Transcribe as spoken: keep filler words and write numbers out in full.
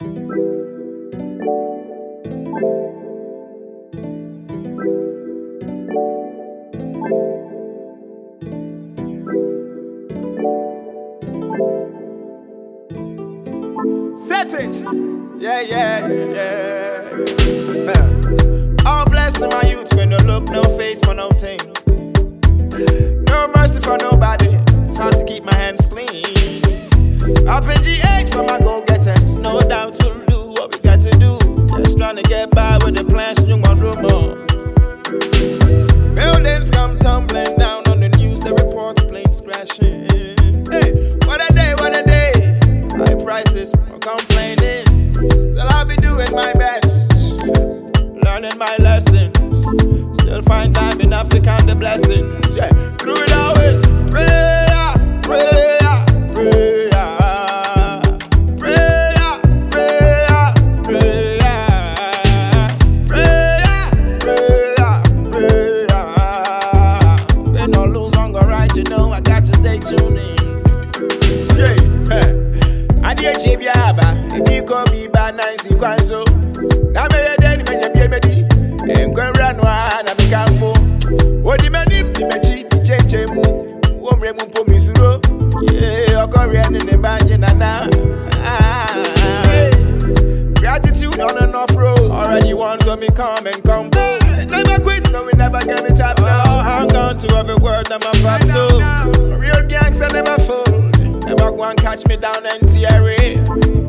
Set it, yeah, yeah, yeah. Man. All blessed to my youth when no look, no face for no thing. No mercy for nobody. It's hard to keep my hands clean. Up in G H for my go-getters. No doubt we'll do what we got to do. Just trying to get by with the plans you want to more. Buildings come tumbling down on the news. The reports planes crashing. Hey, what a day, what a day. High prices, more complaining. Still I'll be doing my best, learning my lessons. Still find time enough to count the blessings. Yeah, through it always, prayer, prayer, prayer, prayer, prayer, prayer, prayer, prayer. When no lose hunger, right? You know I got to stay tuned in. Yeah. I did cheap yaba, if you call me bad nice in Kwanzo. Now me a den when you be me di, and go run one and be careful. What the man him, the me cheap, change mu, wom remu po mi suro. Yeah, I go run in the banjo na na. Gratitude on and off road, already won so me come and come. Never quit, no we never give it up. Oh, hang on to every word that my pop so. Real gangster never fold. Never go and catch me down and tear it.